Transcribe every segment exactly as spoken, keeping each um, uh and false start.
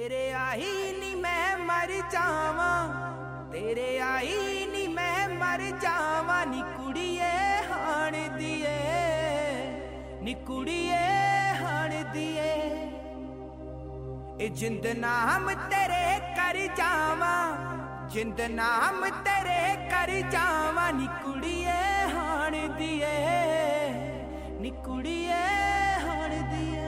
तेरे आई नी मैं मर जावा, तेरे आई नी मैं मर जावा नी कुड़िए हाण दिए, नी कुड़िए हाण दिए। ए जिंद नाम तेरे कर जावा, जिंद नाम तेरे कर जावा नी कुड़िए हाण दिए, नी कुड़िए हाण दिए।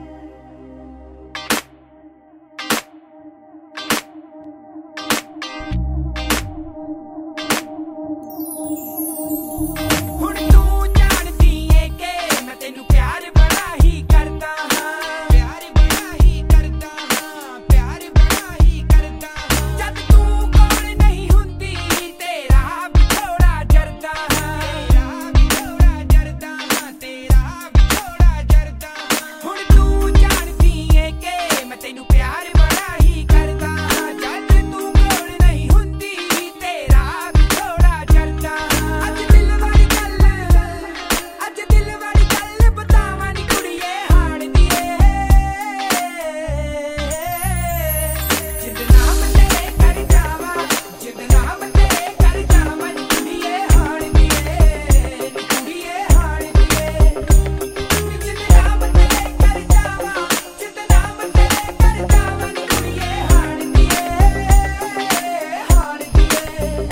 हुण तू जानदी है कि मैं तेनू प्यार बड़ा ही करदा हां, प्यार बड़ा ही करदा हां, प्यार बड़ा ही करदा हां। जद तू कोल नहीं हुंदी तेरा भी थोड़ा जरदा हां, तेरा भी थोड़ा जरदा हां, तेरा भी थोड़ा जरदा हां। हुण तू जानदी है कि मैं तेनू प्यार बड़ा ही करदा हां, जद तू कोल नहीं हुंदी तेरा भी थोड़ा जरदा हां। अज दिल वाली गल, अज दिल वाली गल बतावां नी कुड़िए हाण दिए। जिंद नाम तेरे कर जावा, जिंद नाम तेरे कर जावा नी कुड़िए हाण दिए, नी कुड़िए हाण दिए। जिंद नाम तेरे कर जावा, जिंद नाम तेरे कर जावा नी कुड़िए हाण दिए, हाण दिए।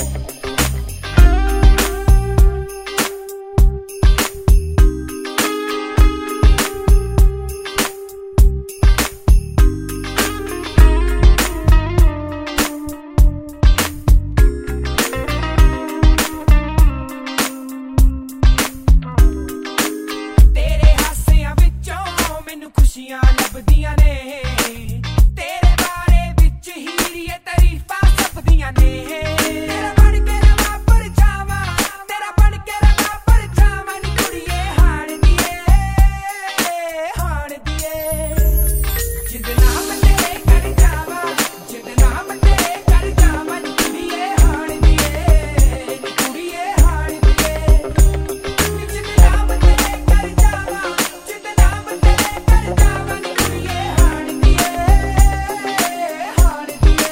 तेरे हासियां विचों मैनू खुशियां लभदियां ने, तेरे बारे विच हीरिए तारीफां सपदियां ने। तेरा बन के रवा परछावां, तेरा बन के रवा परछावां नी कुड़िए हाण दिए, हाण दिए। जिंद नाम तेरे कर जावा, जिंद नाम तेरे कर जावा नी कुड़िए हाण दिए, नी कुड़िए हाण दिए। जिंद नाम तेरे कर जावा, जिंद नाम तेरे कर जावा नी कुड़िए हाण दिए, हाण दिए।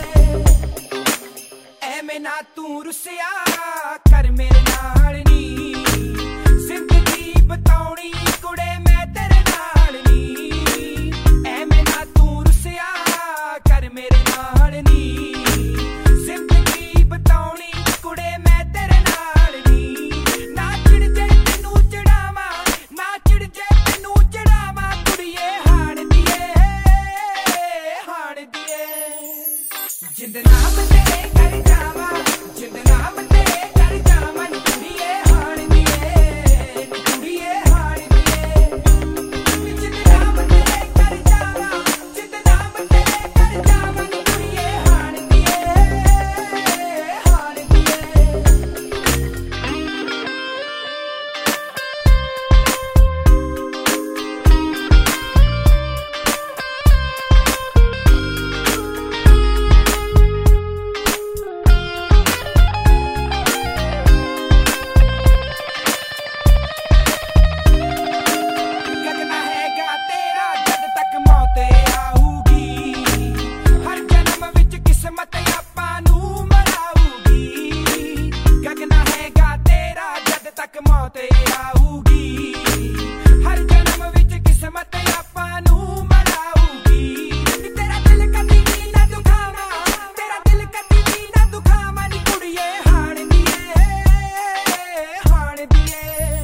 ਐਵੇਂ ਨਾ ਤੂੰ ਰੁੱਸਿਆ ਕਰ ਮੇਰੇ ਨਾਲ ਨੀ, ਜ਼ਿੰਦਗੀ ਬਤਾਉਣੀ ਕੁੜੇ ਮੈਂ ਤੇਰੇ ਨਾਲ ਨੀ। ਐਵੇਂ ਨਾ ਤੂੰ ਰੁੱਸਿਆ ਕਰ ਮੇਰੇ ਨਾਲ ਨੀ, ਜ਼ਿੰਦਗੀ ਬਤਾਉਣੀ ਕੁੜੇ ਮੈਂ ਤੇਰੇ ਨਾਲ ਨੀ। ਨਾ ਚਿੜ ਜੇ ਤੈਨੂੰ ਚੜਾਵਾਂ, ਨਾ ਚਿੜ ਜੇ ਤੈਨੂੰ ਚੜਾਵਾਂ ਕੁੜੀਏ ਹਾਣ ਦੀਏ, ਹਾਣ ਦੀਏ। ਜਿੰਦ ਨਾਮ ਤੇਰੇ ਕਰ ਜਾਵਾ, ਜਿੰਦ ਨਾਮ ਤੇਰੇ ਕਰ ਜਾਵਾ ਨੀ ਕੁੜੀਏ ਹਾਣ ਦੀਏ, ਨੀ ਕੁੜੀਏ ਹਾਣ ਦੀਏ। ਜਿੰਦ ਨਾਮ ਤੇਰੇ ਕਰ ਜਾਵਾ, ਜਿੰਦ ਨਾਮ ਤੇਰੇ ਕਰ ਜਾਵਾ ਨੀ ਕੁੜੀਏ ਹਾਣ ਦੀਏ, ਹਾਣ ਦੀਏ। गगना हैगा तेरा जद तक मौत आऊगी, हर जन्म विच किस्मत आपां नूं मराऊगी। गगना हैगा तेरा जद तक मौत आऊगी, हर जन्म विच किस्मत आपां नूं मराऊगी। तेरा दिल कदी भी ना दुखावां, तेरा दिल कदी भी ना दुखावां नी कुड़िए हाण दिए, हाण दिए।